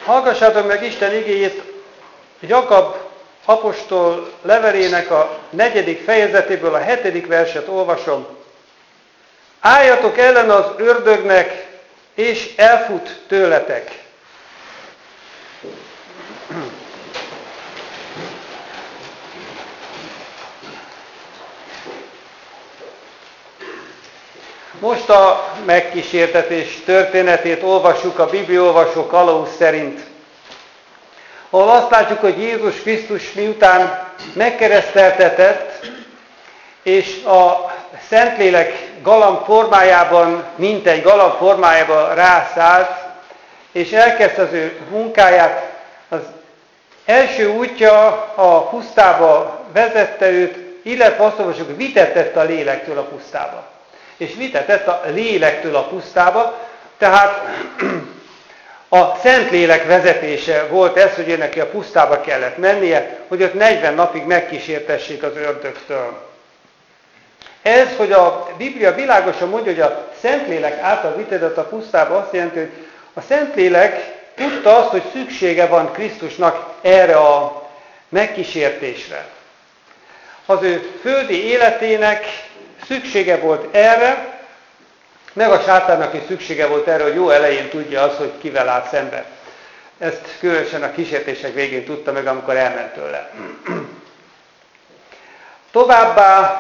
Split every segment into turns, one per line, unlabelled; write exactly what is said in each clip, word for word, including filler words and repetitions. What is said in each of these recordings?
Hallgassátok meg Isten igéjét, Jakab apostol levelének a negyedik fejezetéből a hetedik verset olvasom. Álljatok ellen az ördögnek, és elfut tőletek. Most a megkísértetés történetét olvassuk a bibliaolvasó kalauz szerint, ahol azt látjuk, hogy Jézus Krisztus miután megkereszteltetett, és a Szentlélek galamb formájában, mintegy galamb formájában rászállt, és elkezdte az ő munkáját. Az első útja a pusztába vezette őt, illetve azt olvasjuk, hogy vitetett a lélektől a pusztába. És vitetett a lélektől a pusztába, tehát a Szentlélek vezetése volt ez, hogy ő neki a pusztába kellett mennie, hogy ott negyven napig megkísértessék az ördögtől. Ez, hogy a Biblia világosan mondja, hogy a Szentlélek által vitetett a pusztába, azt jelenti, hogy a Szentlélek tudta azt, hogy szüksége van Krisztusnak erre a megkísértésre. Az ő földi életének szüksége volt erre, meg a sátánnak is szüksége volt erre, hogy jó elején tudja azt, hogy kivel áll szembe. Ezt különösen a kísértések végén tudta meg, amikor elment tőle. Továbbá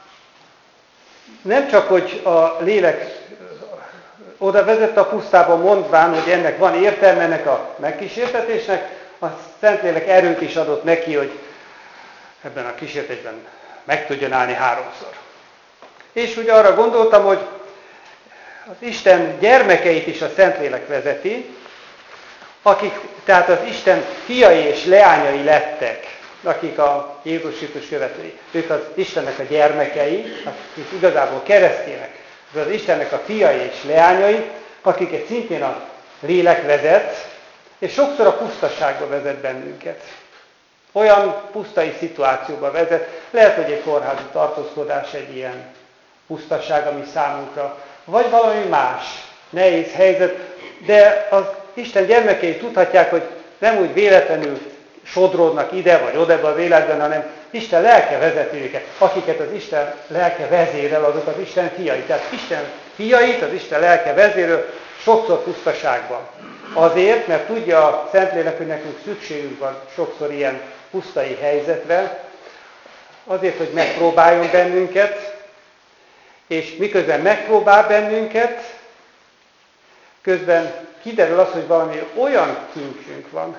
nem csak, hogy a lélek oda vezette a pusztába, mondván, hogy ennek van értelme, ennek a megkísértetésnek, a Szentlélek erőt is adott neki, hogy ebben a kísértésben meg tudjon állni háromszor. És úgy arra gondoltam, hogy az Isten gyermekeit is a Szentlélek vezeti, akik tehát az Isten fiai és leányai lettek, akik a Jézus Krisztus követői. Ők az Istennek a gyermekei, akik igazából keresztények. Ez az Istennek a fiai és leányai, akiket szintén a lélek vezet, és sokszor a pusztaságba vezet bennünket. Olyan pusztai szituációba vezet, lehet, hogy egy kórházi tartózkodás egy ilyen pusztaság, ami számunkra, vagy valami más nehéz helyzet, de az Isten gyermekei tudhatják, hogy nem úgy véletlenül sodródnak ide vagy oda a világban, hanem Isten lelke vezeti őket. Akiket az Isten lelke vezérel, azok az Isten fiai. Tehát Isten fiait, az Isten lelke vezérel sokszor pusztaságban. Azért, mert tudja a Szentlélek, hogy nekünk szükségünk van sokszor ilyen pusztai helyzetre, azért, hogy megpróbáljon bennünket, és miközben megpróbál bennünket, közben kiderül az, hogy valami olyan kincsünk van,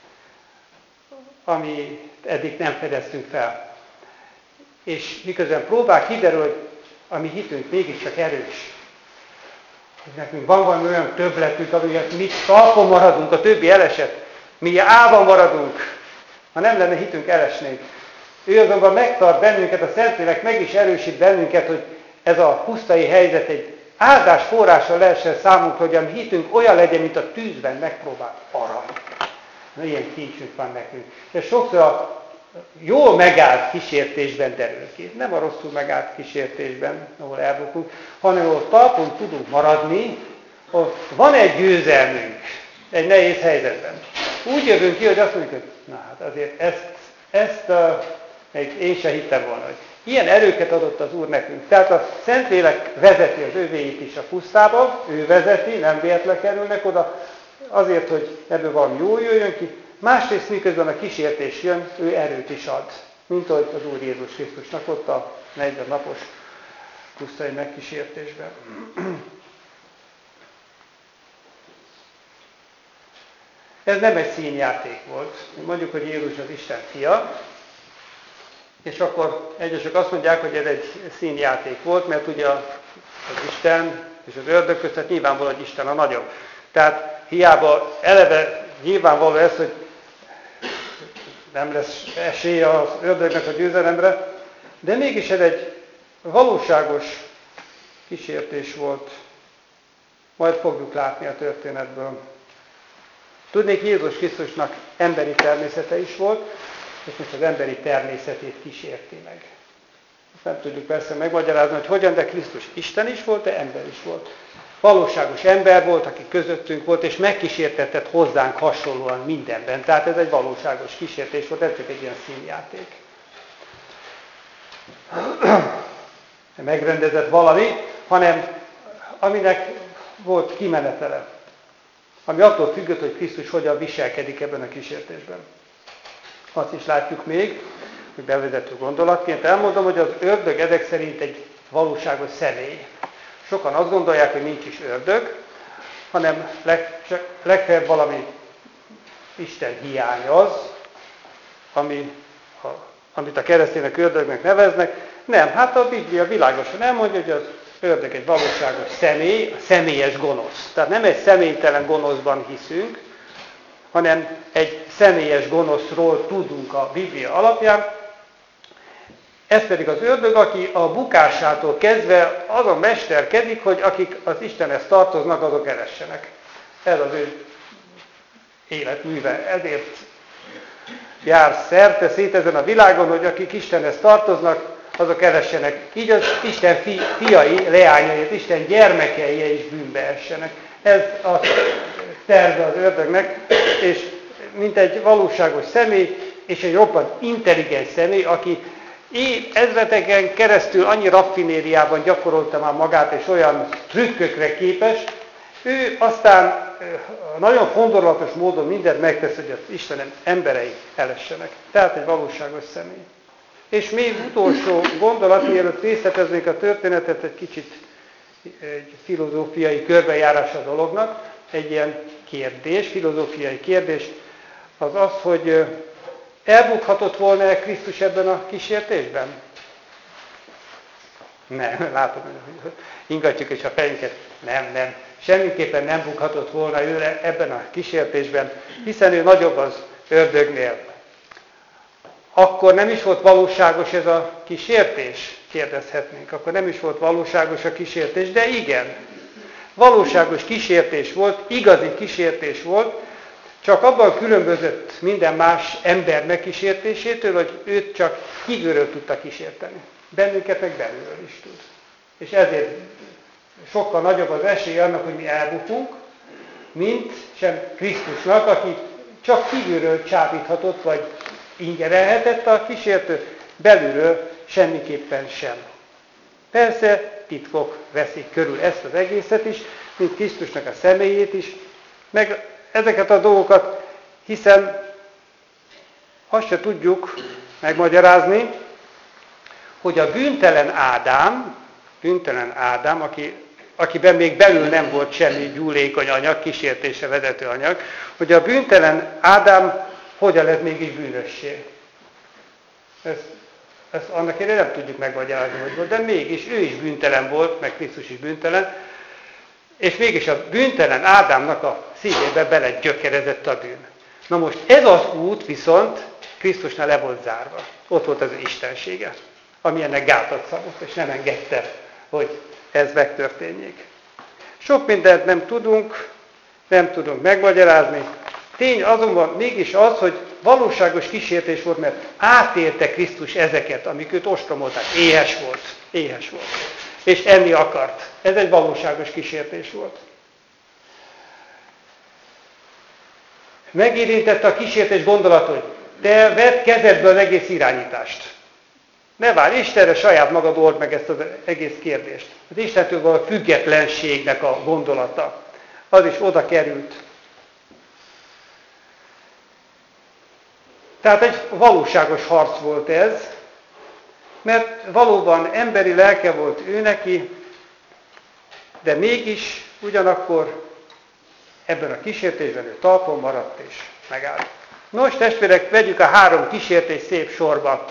ami eddig nem fedeztünk fel. És miközben próbál, kiderül, hogy a mi hitünk mégiscsak erős. Hogy nekünk van valami olyan többletünk, amiért mi talpon maradunk, a többi elesett. Mi álban maradunk, ha nem lenne hitünk, elesnénk. Ő azonban megtart bennünket, a Szentlélek meg is erősít bennünket, hogy ez a pusztai helyzet egy áldás forrása lehessen számunkra, hogy a mi hitünk olyan legyen, mint a tűzben megpróbált arany. Na, ilyen kincsünk van nekünk. És sokszor a jól megállt kísértésben derül ki. Nem a rosszul megállt kísértésben, ahol elbukunk, hanem ahol talpon tudunk maradni, ahol van egy győzelmünk egy nehéz helyzetben. Úgy jövünk ki, hogy azt mondjuk, hogy na hát azért ezt, ezt uh, még én sem hittem volna, hogy ilyen erőket adott az Úr nekünk. Tehát a Szentlélek vezeti az övéit is a pusztába, ő vezeti, nem véletlen kerülnek oda, azért, hogy ebből valami jó jöjjön ki. Másrészt, miközben a kísértés jön, ő erőt is ad, mint ahogy az Úr Jézus Krisztusnak ott a negyven napos pusztai megkísértésben. Ez nem egy színjáték volt. Mondjuk, hogy Jézus az Isten fia, és akkor egyesek azt mondják, hogy ez egy színjáték volt, mert ugye az Isten és az ördög között nyilvánvaló, hogy Isten a nagyobb. Tehát hiába eleve nyilvánvaló ez, hogy nem lesz esélye az ördögnek a győzelemre, de mégis ez egy valóságos kísértés volt. Majd fogjuk látni a történetből. Tudnék, Jézus Krisztusnak emberi természete is volt, és most az emberi természetét kísérti meg. Ezt nem tudjuk persze megmagyarázni, hogy hogyan, de Krisztus Isten is volt, de ember is volt. valóságos ember volt, aki közöttünk volt, és megkísértetett hozzánk hasonlóan mindenben. Tehát ez egy valóságos kísértés volt, ez csak egy ilyen színjáték. Megrendezett valami, hanem aminek volt kimenetele. Ami attól függött, hogy Krisztus hogyan viselkedik ebben a kísértésben. Azt is látjuk még, hogy bevezető gondolatként elmondom, hogy az ördög ezek szerint egy valóságos személy. Sokan azt gondolják, hogy nincs is ördög, hanem leg, csak legfeljebb valami Isten hiány az, ami, a, amit a keresztények ördögnek neveznek. Nem, hát a Biblia világosan elmondja, hogy az ördög egy valóságos személy, a személyes gonosz. Tehát nem egy személytelen gonoszban hiszünk, hanem egy személyes gonoszról tudunk a Biblia alapján. Ez pedig az ördög, aki a bukásától kezdve azon mesterkedik, hogy akik az Istenhez tartoznak, azok eressenek. Ez az ő életműve. Ezért jár szerte szét ezen a világon, hogy akik Istenhez tartoznak, azok eressenek. Így az Isten fi, fiai, leányai, az Isten gyermekei is bűnbe essenek. Ez a terve az ördögnek, és mint egy valóságos személy, és egy roppant intelligens személy, aki ezreteken keresztül annyi raffinériában gyakorolta már magát, és olyan trükkökre képes, ő aztán nagyon fondorlatos módon mindent megtesz, hogy az Istenem emberei elessenek. Tehát egy valóságos személy. És még utolsó gondolat, mielőtt részleteznék a történetet, egy kicsit egy filozófiai körbejárása a dolognak, egy ilyen kérdés, filozófiai kérdés, az az, hogy elbukhatott volna-e Krisztus ebben a kísértésben? Nem, látom, hogy ingatjuk is a fejünket. Nem, nem. Semmiképpen nem bukhatott volna ő ebben a kísértésben, hiszen ő nagyobb az ördögnél. Akkor nem is volt valóságos ez a kísértés? Kérdezhetnénk. Akkor nem is volt valóságos a kísértés, de igen. Valóságos kísértés volt, igazi kísértés volt, csak abban különbözött minden más ember megkísértésétől, hogy őt csak kívülről tudta kísérteni. Bennünket meg belülről is tud. És ezért sokkal nagyobb az esély annak, hogy mi elbukunk, mint sem Krisztusnak, aki csak kívülről csábíthatott, vagy ingerelhetett a kísértő, belülről semmiképpen sem. Persze titkok veszik körül ezt az egészet is, mint Krisztusnak a személyét is, meg ezeket a dolgokat, hiszen azt se tudjuk megmagyarázni, hogy a bűntelen Ádám, bűntelen Ádám, aki, akiben még belül nem volt semmi gyúlékony anyag, kísértése vezető anyag, hogy a bűntelen Ádám hogyan lett mégis bűnössé. Ezt, ezt annak én nem tudjuk megmagyarázni, hogy volt, de mégis ő is bűntelen volt, meg Krisztus is bűntelen, és mégis a bűntelen Ádámnak a szívébe belegyökerezett a bűn. Na most ez az út viszont Krisztusnál le volt zárva. Ott volt az ő istensége, ami ennek gátat szabott, és nem engedte, hogy ez megtörténjék. Sok mindent nem tudunk, nem tudunk megmagyarázni. Tény azonban mégis az, hogy valóságos kísértés volt, mert átélte Krisztus ezeket, amik őt ostromolták. Éhes volt, éhes volt. És enni akart. Ez egy valóságos kísértés volt. Megérintette a kísértés gondolat, hogy te vedd kezedből az egész irányítást. Ne várj Istenre, saját magad old meg ezt az egész kérdést. Az Istentől való függetlenségnek a gondolata. Az is oda került. Tehát egy valóságos harc volt ez, mert valóban emberi lelke volt ő neki, de mégis ugyanakkor ebben a kísértésben ő talpon maradt és megállt. Nos, testvérek, vegyük a három kísértést szép sorba.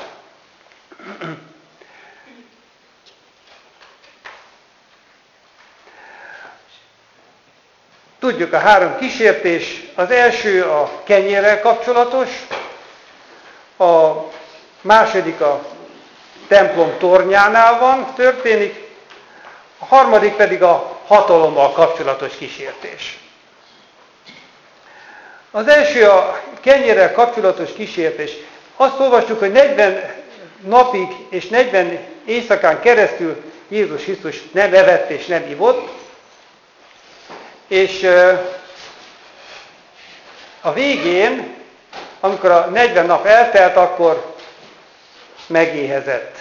Tudjuk, a három kísértés, az első a kenyérrel kapcsolatos, a második a templom tornyánál van, történik, a harmadik pedig a hatalommal kapcsolatos kísértés. Az első a kenyérrel kapcsolatos kísértés. Azt olvastuk, hogy negyven napig és negyven éjszakán keresztül Jézus Krisztus nem evett és nem ivott, És a végén, amikor a negyven nap eltelt, akkor megéhezett.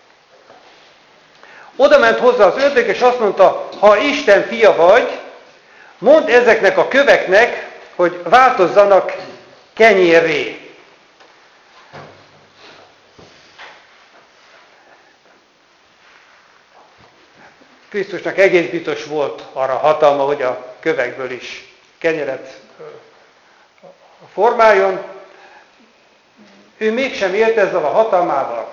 Oda ment hozzá az ördög, és azt mondta, ha Isten fia vagy, mondd ezeknek a köveknek, hogy változzanak kenyérré. Krisztusnak egész biztos volt arra hatalma, hogy a kövekből is kenyeret formáljon. Ő mégsem élt ezzel a hatalmával,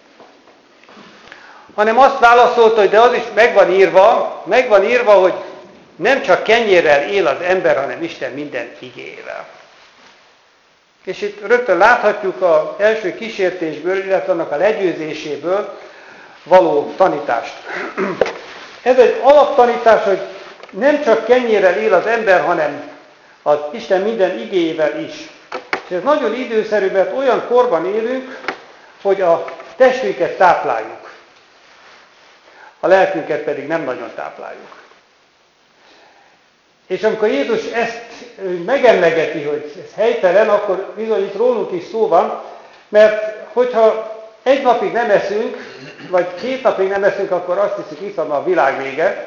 hanem azt válaszolta, hogy de az is meg van írva, meg van írva, hogy nem csak kenyérrel él az ember, hanem Isten minden igével. És itt rögtön láthatjuk az első kísértésből, illetve annak a legyőzéséből való tanítást. Ez egy alaptanítás, hogy nem csak kenyérrel él az ember, hanem az Isten minden igéjével is. És ez nagyon időszerű, mert olyan korban élünk, hogy a testünket tápláljuk. A lelkünket pedig nem nagyon tápláljuk. És amikor Jézus ezt megemlegeti, hogy ez helytelen, akkor bizony itt rólunk is szó van, mert hogyha egy napig nem eszünk, vagy két napig nem eszünk, akkor azt hiszük, hiszem a világ vége.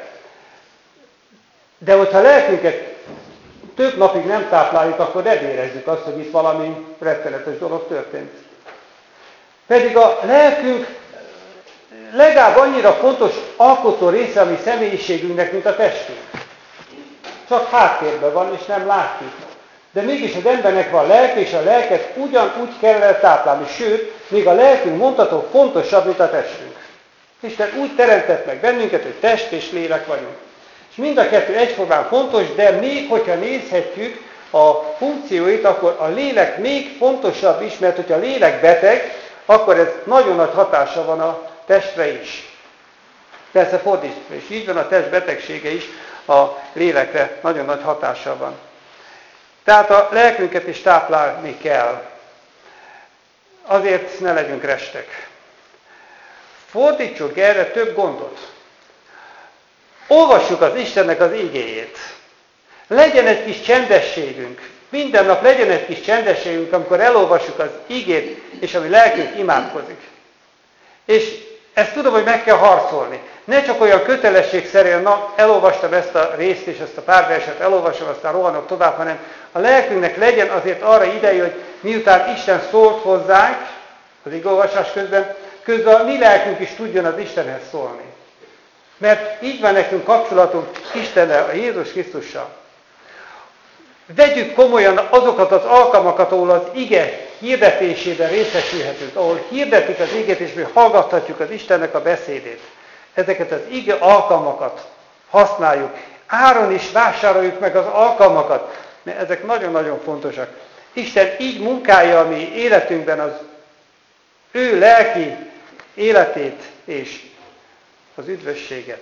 De hogyha lelkünket több napig nem tápláljuk, akkor nem érezzük azt, hogy itt valami rettenetes dolog történt. Pedig a lelkünk legalább annyira fontos alkotó része a mi személyiségünknek, mint a testünk. Csak háttérben van, és nem látjuk. De mégis az embernek van lelke, és a lelket ugyanúgy kell táplálni. Sőt, még a lelkünk mondható fontosabb, mint a testünk. Isten úgy teremtett meg bennünket, hogy test és lélek vagyunk. És mind a kettő egyformán fontos, de még hogyha nézhetjük a funkcióit, akkor a lélek még fontosabb is, mert hogyha a lélek beteg, akkor ez nagyon nagy hatása van a testre is. Persze fordítva is így van, a test betegsége is a lélekre nagyon nagy hatással van. Tehát a lelkünket is táplálni kell. Azért ne legyünk restek. Fordítsuk erre több gondot. Olvassuk az Istennek az igéjét. Legyen egy kis csendességünk. Minden nap legyen egy kis csendességünk, amikor elolvassuk az igét, és ami lelkünk imádkozik. És ezt tudom, hogy meg kell harcolni. Ne csak olyan kötelességszerűen, na, elolvastam ezt a részt, és ezt a pár verset elolvasom, aztán rohanok tovább, hanem a lelkünknek legyen azért arra ideje, hogy miután Isten szólt hozzánk, az igolvasás közben, közben a mi lelkünk is tudjon az Istenhez szólni. Mert így van nekünk kapcsolatunk Istennel, a Jézus Krisztussal. Vegyük komolyan azokat az alkalmakat, ahol az ige hirdetésében részesülhetünk, ahol hirdetik az igét, és mi hallgathatjuk az Istennek a beszédét. Ezeket az ige alkalmakat használjuk. Áron is vásároljuk meg az alkalmakat, mert ezek nagyon-nagyon fontosak. Isten így munkálja a mi életünkben az ő lelki életét és az üdvösséget.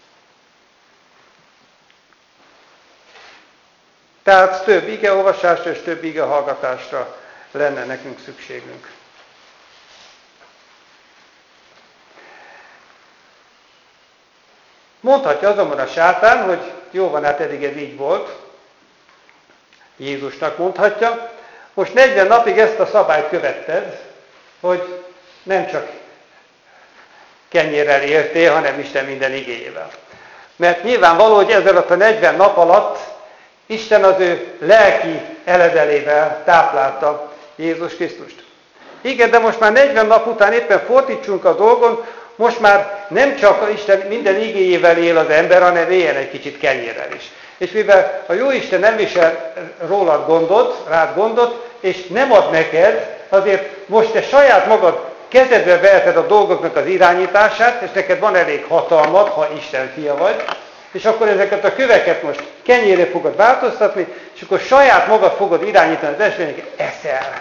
Tehát több igeolvasásra és több igehallgatásra lenne nekünk szükségünk. Mondhatja azonban a sátán, hogy jó van, hát eddig ez így volt. Jézusnak mondhatja, most negyven napig ezt a szabályt követted, hogy nem csak kenyérrel éltél, hanem Isten minden igéjével. Mert nyilvánvaló, hogy ez alatt a negyven nap alatt Isten az ő lelki eledelével táplálta Jézus Krisztust. Igen, de most már negyven nap után éppen fordítsunk a dolgon, most már nem csak Isten minden igéjével él az ember, hanem éljen egy kicsit kenyérrel is. És mivel a Jóisten nem visel rólad gondot, rád gondot, és nem ad neked, azért most te saját magad kezedbe veheted a dolgoknak az irányítását, és neked van elég hatalmad, ha Isten fia vagy, és akkor ezeket a köveket most kenyérre fogod változtatni, és akkor saját magad fogod irányítani az esvényeket, eszel.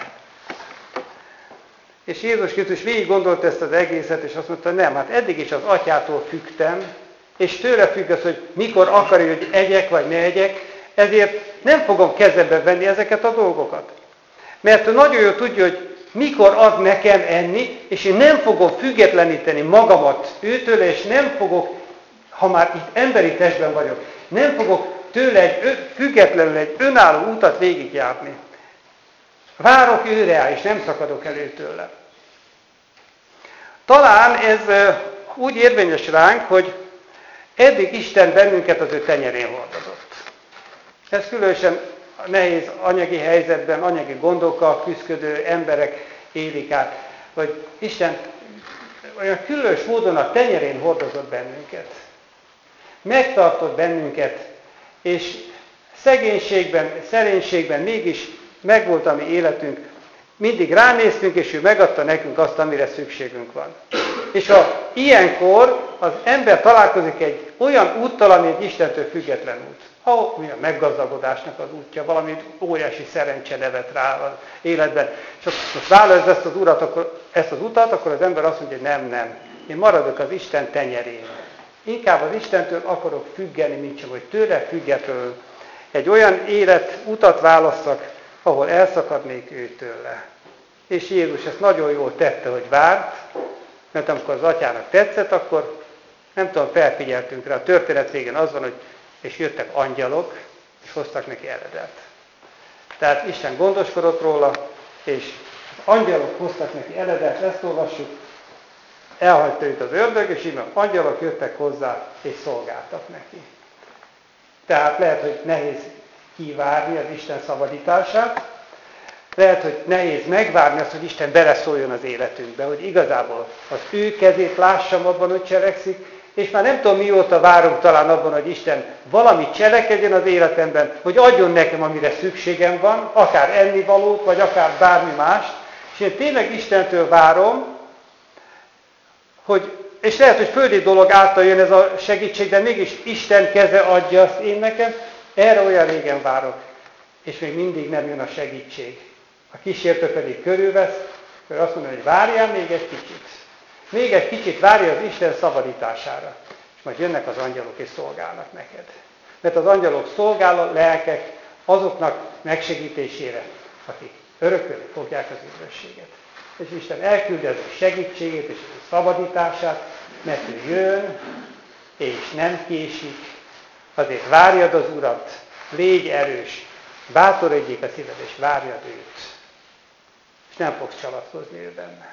És Jézus Krisztus végig gondolta ezt az egészet, és azt mondta, nem, hát eddig is az atyától függtem, és tőle függ az, hogy mikor akarja, hogy egyek vagy ne egyek, ezért nem fogom kezembe venni ezeket a dolgokat. Mert ő nagyon jól tudja, hogy mikor ad nekem enni, és én nem fogom függetleníteni magamat őtől, és nem fogok, ha már itt emberi testben vagyok, nem fogok tőle egy, függetlenül egy önálló utat végigjárni. Várok őre, és nem szakadok elő tőle. Talán ez úgy érvényes ránk, hogy eddig Isten bennünket az ő tenyerén hordozott. Ez különösen nehéz anyagi helyzetben, anyagi gondokkal küzdő emberek élik át, hogy Isten olyan különös módon a tenyerén hordozott bennünket. Megtartott bennünket, és szegénységben, szerénységben mégis megvolt a mi életünk. Mindig ránéztünk, és ő megadta nekünk azt, amire szükségünk van. És ha ilyenkor az ember találkozik egy olyan úttal, ami egy Istentől független út, ahol mi a meggazdagodásnak az útja, valami óriási szerencse nevet rá az életben, és most választ ezt az, urat, akkor, ezt az utat, akkor az ember azt mondja, hogy nem, nem, én maradok az Isten tenyerén. Inkább az Istentől akarok függeni, mint csak, hogy tőle függetlenül egy olyan élet utat válasszak, ahol elszakadnék őtőle. És Jézus ezt nagyon jól tette, hogy várt, mert amikor az atyának tetszett, akkor nem tudom, felfigyeltünk rá. A történet végén az van, hogy és jöttek angyalok, és hoztak neki eredet. Tehát Isten gondoskodott róla, és az angyalok hoztak neki eredet, ezt olvassuk, elhagyta őt az ördög, és így az angyalok jöttek hozzá, és szolgáltak neki. Tehát lehet, hogy nehéz kivárni az Isten szabadítását, lehet, hogy nehéz megvárni azt, hogy Isten beleszóljon az életünkbe, hogy igazából az ő kezét lássam abban, hogy cselekszik, és már nem tudom mióta várunk talán abban, hogy Isten valamit cselekedjen az életemben, hogy adjon nekem, amire szükségem van, akár ennivalót, vagy akár bármi mást, és én tényleg Istentől várom, hogy, és lehet, hogy földi dolog által jön ez a segítség, de mégis Isten keze adja azt én nekem, erre olyan régen várok, és még mindig nem jön a segítség. A kísértő pedig körülvesz, hogy azt mondja, hogy várjál még egy kicsit. Még egy kicsit várja az Isten szabadítására. És majd jönnek az angyalok és szolgálnak neked. Mert az angyalok szolgál a lelkek azoknak megsegítésére, akik örökölni fogják az üdvösséget. És Isten elküldi az ő segítségét és az ő szabadítását, mert ő jön, és nem késik. Azért várjad az Urat, légy erős, bátorodjék a szíved, és várjad őt. És nem fogsz csalatkozni ő benne.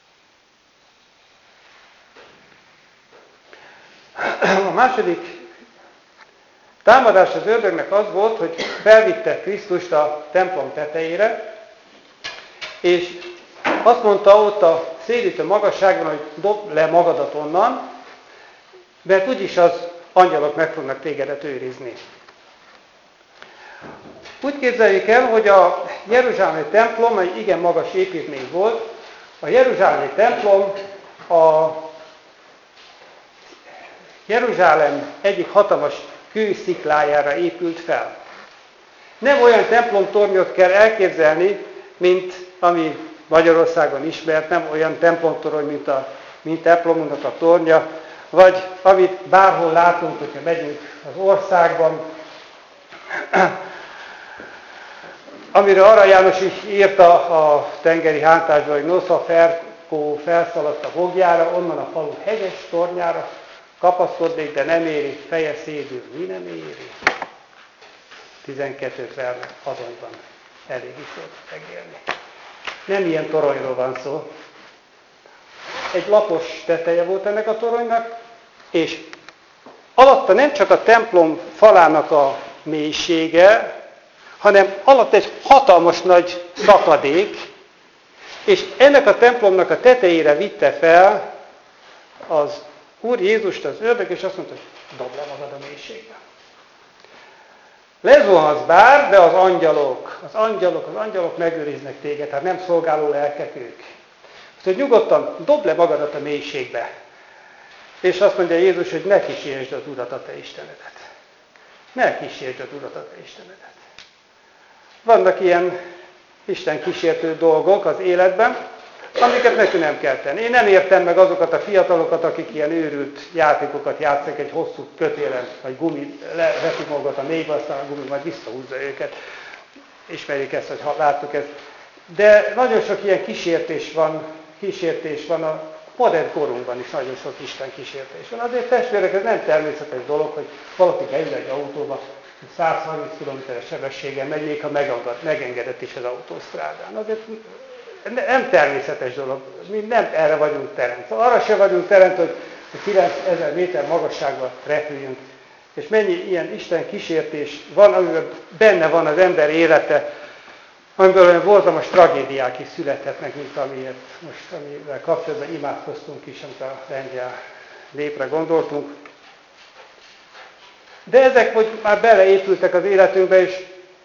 A második támadás az ördögnek az volt, hogy felvitte Krisztust a templom tetejére, és azt mondta ott a szélítő magasságban, hogy dobd le magadat onnan, mert úgyis az angyalok meg fognak tégedet őrizni. Úgy képzeljük el, hogy a jeruzsálemi templom egy igen magas építmény volt. A jeruzsálemi templom a Jeruzsálem egyik hatalmas kősziklájára épült fel. Nem olyan templomtornyot kell elképzelni, mint ami Magyarországon ismert, nem olyan templomtorony, mint a mint templomunknak a tornya, vagy amit bárhol látunk, hogyha megyünk az országban, amire Arra János is írta a tengeri hántásban, hogy nosza Ferkó felszaladt a bogjára, onnan a falu hegyes tornyára kapaszkodnék, de nem éri, feje szédül, mi nem éri. tizenkettőt verne azonban elég is volt megélni. Nem ilyen toronyról van szó. Egy lapos teteje volt ennek a toronynak, és alatta nem csak a templom falának a mélysége, hanem alatt egy hatalmas nagy szakadék, és ennek a templomnak a tetejére vitte fel az Úr Jézust az ördög, és azt mondta, hogy dobd le magad a mélységbe. Lezuhansz bár, de az angyalok, az angyalok, az angyalok megőriznek téged, tehát nem szolgáló lelkek ők. Azt, hogy nyugodtan dobd le magadat a mélységbe. És azt mondja Jézus, hogy ne kísérsd az Urat, a te Istenedet. Ne kísérsd az Urat, a te Istenedet. Vannak ilyen Isten kísértő dolgok az életben, amiket nekünk nem kell tenni. Én nem értem meg azokat a fiatalokat, akik ilyen őrült játékokat játszanak egy hosszú kötélen, vagy gumi leveszik magukat a mélybe, aztán a gumi majd visszahúzza őket. Ismerjük ezt, hogy láttuk ezt. De nagyon sok ilyen kísértés van, kísértés van a modern korunkban is, nagyon sok Isten kísértés van. Azért testvérek, ez nem természetes dolog, hogy valaki beül egy autóba, százharminc kilométeres sebességgel megy, még ha megengedett is az autósztrádán. Azért nem természetes dolog, mi nem erre vagyunk teremtve. Arra se vagyunk teremtve, hogy kilencezer méter magasságban repüljünk. És mennyi ilyen Isten kísértés van, amiben benne van az ember élete, amiből olyan borzalmas tragédiák is születhetnek, mint amilyet most, amivel kapcsolatban imádkoztunk is, amit a lengyel népre gondoltunk. De ezek, hogy már beleépültek az életünkbe, és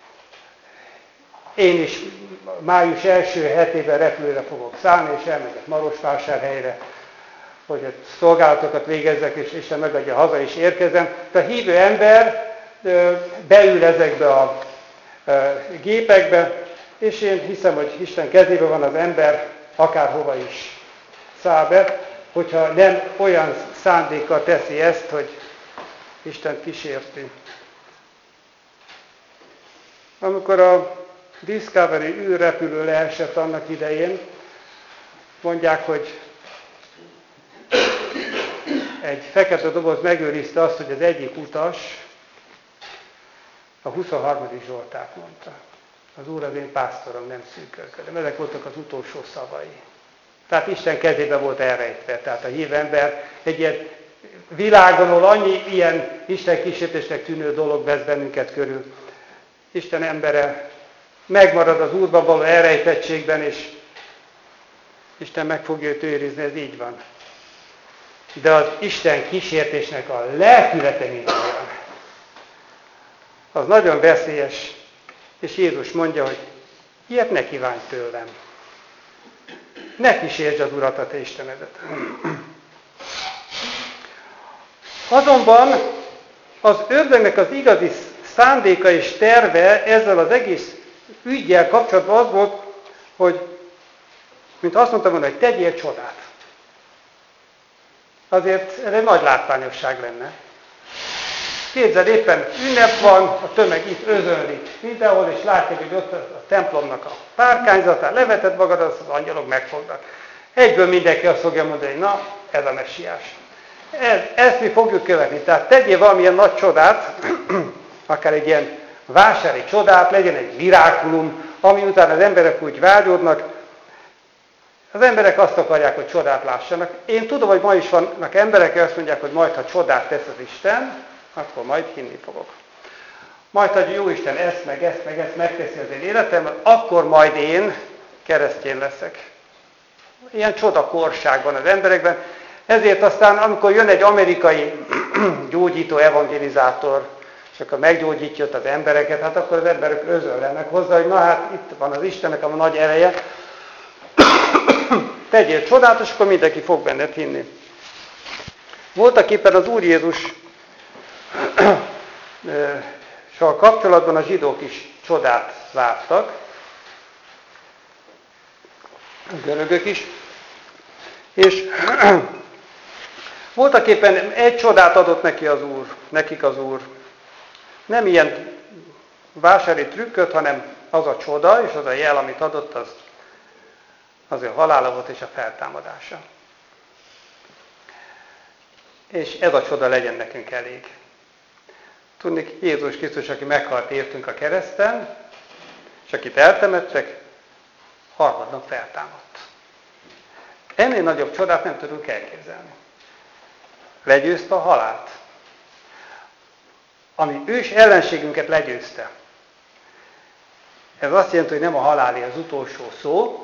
én is május első hetében repülőre fogok szállni, és elmegyek Marosvásárhelyre, hogy ott szolgálatokat végezzek, és Isten megadja, haza is érkezem. De a hívő ember beül ezekbe a gépekbe, és én hiszem, hogy Isten kezében van az ember, akárhova is száll be, hogyha nem olyan szándékkal teszi ezt, hogy Isten kísérti. Amikor a Discovery űrrepülő leesett annak idején, mondják, hogy egy fekete doboz megőrizte azt, hogy az egyik utas a huszonharmadik Zsoltárt mondta. Az Úr az én pásztorom, nem szűkölködöm. Ezek voltak az utolsó szavai. Tehát Isten kezébe volt elrejtve. Tehát a hívő ember egy ilyen világon, ahol annyi ilyen Isten kísértésnek tűnő dolog vesz bennünket körül. Isten embere megmarad az Úrban való elrejtettségben, és Isten meg fogja őt őrizni, ez így van. De az Isten kísértésnek a lelkülete mint olyan. Az nagyon veszélyes, és Jézus mondja, hogy ilyet ne kívánj tőlem. Ne kísértsd az Urat, a te Istenedet. Azonban az ördögnek az igazi szándéka és terve ezzel az egész üggyel kapcsolatban az volt, hogy, mint azt mondtam volna, hogy tegyél csodát. Azért ez egy nagy látványosság lenne. Képzeld, éppen ünnep van, a tömeg itt özönlik mindenhol, és látják, hogy ott a templomnak a párkányzatán leveted magad, az angyalok megfognak. Egyből mindenki azt fogja mondani, hogy na, ez a messiás. Ez, ezt mi fogjuk követni. Tehát tegyél valamilyen nagy csodát, akár egy ilyen vásári csodát, legyen egy mirákulum, ami után az emberek úgy vágyódnak. Az emberek azt akarják, hogy csodát lássanak. Én tudom, hogy ma is vannak emberek, akik azt mondják, hogy majd, ha csodát tesz az Isten, akkor majd hinni fogok. Majd, ha jó Isten ezt, meg ezt, meg ezt megteszi az én életem, akkor majd én keresztény leszek. Ilyen csodakorság van az emberekben. Ezért aztán, amikor jön egy amerikai gyógyító evangelizátor, és akkor meggyógyítja az embereket, hát akkor az emberek özönlenek hozzá, hogy na hát itt van az Istennek a nagy ereje, tegyél csodát, és akkor mindenki fog benned hinni. Voltak éppen az Úr Jézus a kapcsolatban a zsidók is csodát vártak, a görögök is, és voltak éppen egy csodát adott neki az Úr, nekik az Úr. Nem ilyen vásári trükköt, hanem az a csoda, és az a jel, amit adott, az az ő halála volt és a feltámadása. És ez a csoda legyen nekünk elég. Tudni, Jézus Krisztus, aki meghalt értünk a kereszten, és akit eltemettek, harmadnap feltámadt. Ennél nagyobb csodát nem tudunk elképzelni. Legyőzte a halált. Ami ős ellenségünket legyőzte. Ez azt jelenti, hogy nem a halálé az utolsó szó.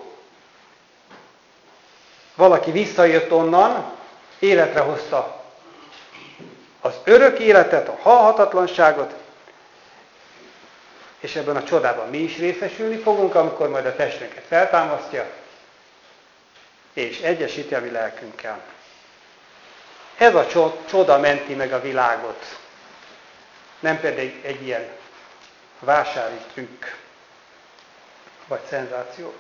Valaki visszajött onnan, életre hozta az örök életet, a halhatatlanságot, és ebben a csodában mi is részesülni fogunk, amikor majd a testünket feltámasztja, és egyesíti a mi lelkünkkel. Ez a csoda menti meg a világot, nem pedig egy ilyen vásári trükk, vagy szenzáció.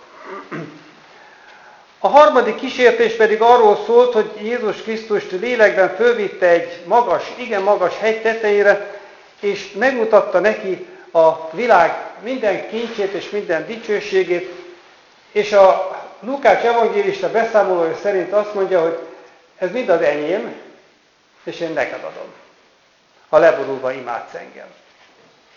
A harmadik kísértés pedig arról szólt, hogy Jézus Krisztust lélekben fölvitte egy magas, igen magas hegy tetejére, és megmutatta neki a világ minden kincsét és minden dicsőségét, és a Lukács evangélista beszámolója szerint azt mondja, hogy ez mind az enyém, és én neked adom, ha leborulva imádsz engem.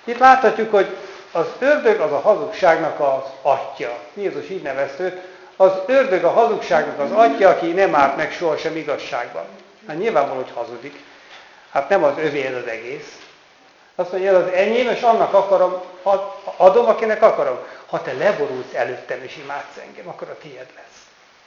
Itt láthatjuk, hogy az ördög az a hazugságnak az atya. Jézus így nevezte őt. Az ördög a hazugságnak az atya, aki nem állt meg sohasem igazságban. Hát nyilvánvaló, hogy hazudik. Hát nem az övé ez az egész. Azt mondja, ez az enyém, és annak akarom, adom, akinek akarom. Ha te leborulsz előttem és imádsz engem, akkor a tiéd lesz.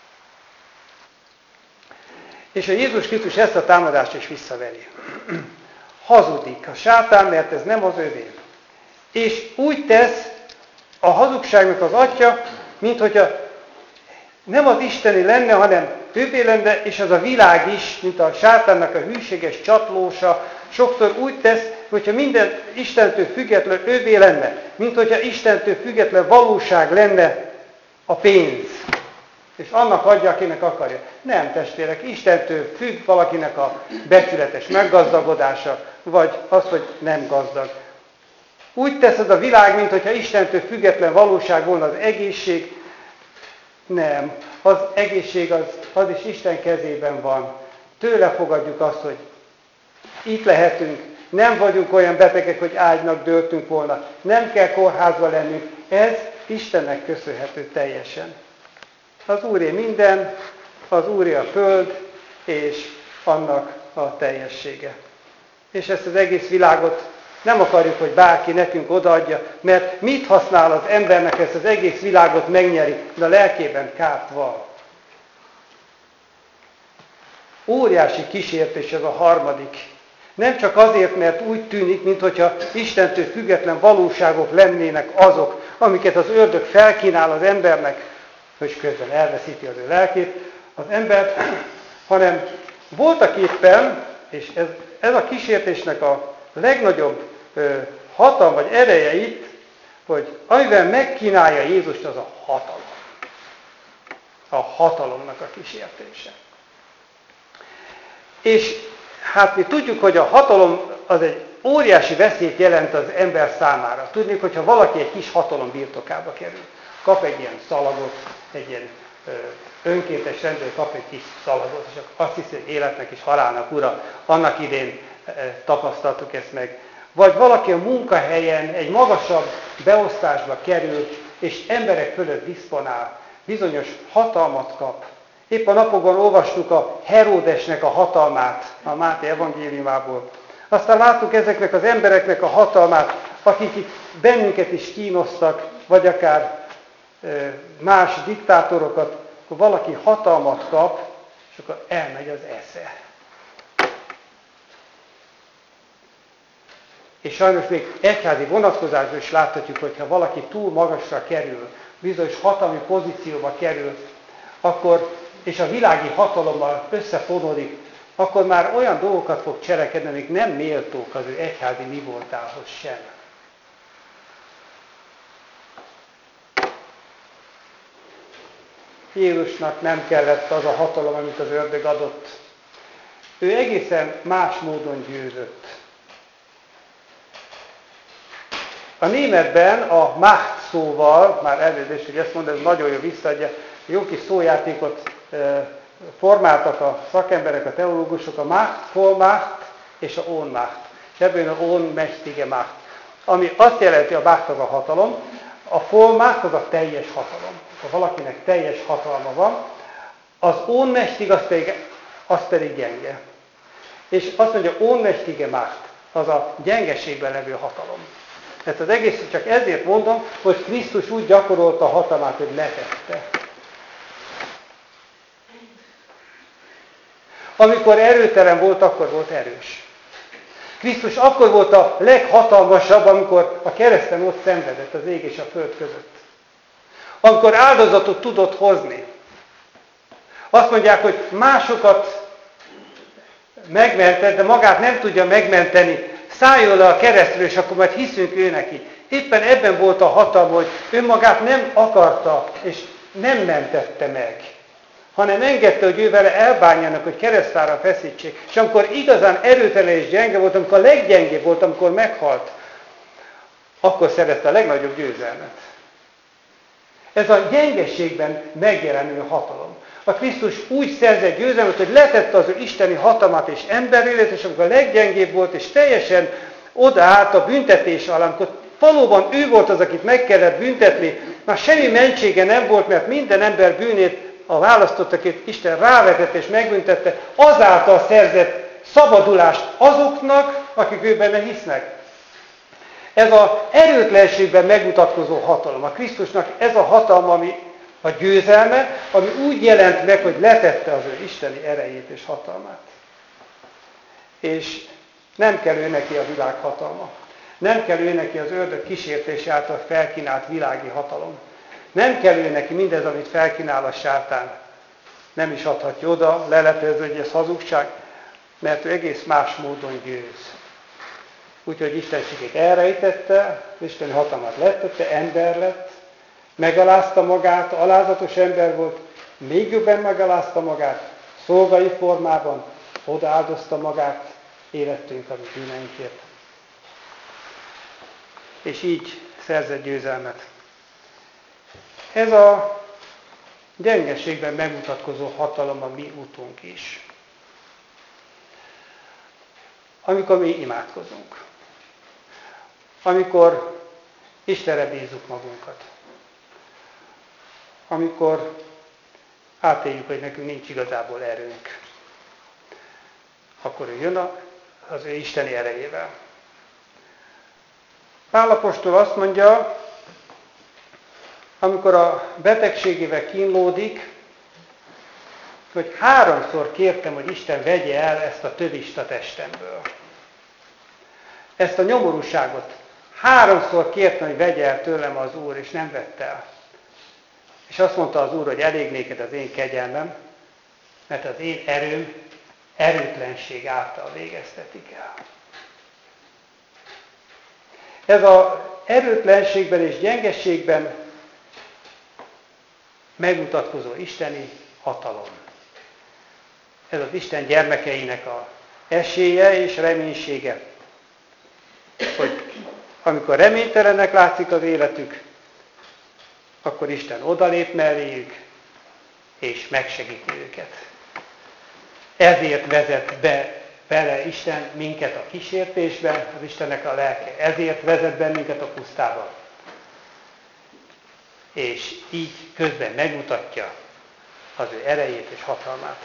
És a Jézus Krisztus ezt a támadást is visszaveri. Hazudik a sátán, mert ez nem az övé. És úgy tesz a hazugságnak az atya, mint hogyha nem az isteni lenne, hanem ővé lenne, és az a világ is, mint a sátánnak a hűséges csatlósa, sokszor úgy tesz, hogyha minden Istentől független ővé lenne, mint hogyha Istentől független valóság lenne a pénz. És annak adja, akinek akarja. Nem, testvérek, Istentől függ valakinek a becsületes meggazdagodása, vagy az, hogy nem gazdag. Úgy tesz az a világ, mint hogyha Istentől független valóság volna az egészség. Nem, az egészség az, az is Isten kezében van. Tőle fogadjuk azt, hogy itt lehetünk, nem vagyunk olyan betegek, hogy ágynak dőltünk volna, nem kell kórházba lennünk. Ez Istennek köszönhető teljesen. Az Úré minden, az Úré a föld, és annak a teljessége. És ezt az egész világot nem akarjuk, hogy bárki nekünk odaadja, mert mit használ az embernek, ezt az egész világot megnyeri, de a lelkében kárt van. Óriási kísértés ez a harmadik. Nem csak azért, mert úgy tűnik, mintha Istentől független valóságok lennének azok, amiket az ördög felkínál az embernek, hogy közben elveszíti az ő lelkét, az ember, hanem voltak éppen, és ez, ez a kísértésnek a legnagyobb ö, hatalma vagy ereje itt, hogy amivel megkínálja Jézust, az a hatalom. A hatalomnak a kísértése. És hát mi tudjuk, hogy a hatalom az egy óriási veszélyt jelent az ember számára. Tudjuk, hogyha valaki egy kis hatalom birtokába kerül, kap egy ilyen szalagot, egy ilyen ö, önkéntes rendőr kap egy kis szalagot, és azt hiszi, hogy életnek és halálnak ura, annak idén ö, tapasztaltuk ezt meg. Vagy valaki a munkahelyen egy magasabb beosztásba kerül, és emberek fölött diszponál, bizonyos hatalmat kap. Épp a napokban olvastuk a Heródesnek a hatalmát a Máté evangéliumából. Aztán láttuk ezeknek az embereknek a hatalmát, akik itt bennünket is kínoztak, vagy akár más diktátorokat, akkor valaki hatalmat kap, és akkor elmegy az esze. És sajnos még egyházi vonatkozásban is láthatjuk, hogyha valaki túl magasra kerül, bizonyos hatalmi pozícióba kerül, akkor, és a világi hatalommal összefonódik, akkor már olyan dolgokat fog cselekedni, amik nem méltók az ő egyházi mi voltához sem. Jézusnak nem kellett az a hatalom, amit az ördög adott. Ő egészen más módon győzött. A németben a Macht szóval, már elnézést, hogy ezt mondom, ez nagyon jó visszaadja, jó kis szójátékot e, formáltak a szakemberek, a teológusok, a Macht, Vollmacht és a Ohnmacht. És ebből jön a Ohnmächtige Macht. Ami azt jelenti, a Macht az a hatalom, a Vollmacht az a teljes hatalom. Ha valakinek teljes hatalma van, az Ohnmächtig az pedig, az pedig gyenge. És azt mondja, Ohnmächtige Macht, az a gyengeségben levő hatalom. Tehát az egész csak ezért mondom, hogy Krisztus úgy gyakorolta a hatalmát, hogy letette. Amikor erőtelen volt, akkor volt erős. Krisztus akkor volt a leghatalmasabb, amikor a kereszten ott szenvedett az ég és a föld között. Amikor áldozatot tudott hozni. Azt mondják, hogy másokat megmentett, de magát nem tudja megmenteni. Szálljon le a keresztről, és akkor majd hiszünk ő neki. Éppen ebben volt a hatalma, hogy önmagát nem akarta, és nem mentette meg, hanem engedte, hogy ő vele elbánjanak, hogy keresztára feszítsék. És amikor igazán erőtelen és gyenge volt, amikor a leggyengébb volt, amikor meghalt, akkor szerezte a legnagyobb győzelmet. Ez a gyengeségben megjelenő hatalom. A Krisztus úgy szerzett győzelmet, hogy letette az ő isteni hatalmát és emberélet, és amikor a leggyengébb volt, és teljesen odaállt a büntetés alá, amikor valóban ő volt az, akit meg kellett büntetni, már semmi mentsége nem volt, mert minden ember bűnét a választottakét Isten rávetett és megbüntette, azáltal szerzett szabadulást azoknak, akik ő benne hisznek. Ez az erőtlenségben megmutatkozó hatalom, a Krisztusnak ez a hatalma, ami a győzelme, ami úgy jelent meg, hogy letette az ő isteni erejét és hatalmát. És nem kell ő neki a világ hatalma. Nem kell ő neki az ördög kísértése által felkínált világi hatalom. Nem kell ő neki mindez, amit felkínál a sátán. Nem is adhatja oda, leleplezve, hogy ez hazugság, mert ő egész más módon győz. Úgyhogy istenségét elrejtette, isteni hatalmát lettette, ember lett, megalázta magát, alázatos ember volt, még jobban megalázta magát, szolgai formában, odaáldozta magát életünk a mi bűneinkért. És így szerzett győzelmet. Ez a gyengeségben megmutatkozó hatalom a mi útunk is. Amikor mi imádkozunk. Amikor Istenre bízzuk magunkat. Amikor átéljük, hogy nekünk nincs igazából erőnk. Akkor ő jön az ő isteni erejével. Pál apostol azt mondja, amikor a betegségével kínlódik, hogy háromszor kértem, hogy Isten vegye el ezt a tövist a testemből. Ezt a nyomorúságot háromszor kértem, hogy vegye el tőlem az Úr, és nem vette el. És azt mondta az Úr, hogy elég néked az én kegyelmem, mert az én erőm erőtlenség által végeztetik el. Ez az erőtlenségben és gyengességben megmutatkozó isteni hatalom. Ez az Isten gyermekeinek a esélye és reménysége, hogy amikor reménytelenek látszik az életük, akkor Isten odalép melléjük, és megsegíti őket. Ezért vezet be bele Isten minket a kísértésbe, az Istennek a lelke. Ezért vezet bennünket a pusztába. És így közben megmutatja az ő erejét és hatalmát.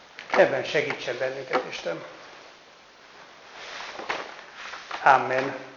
Ebben segítsen bennünket Isten. Amen.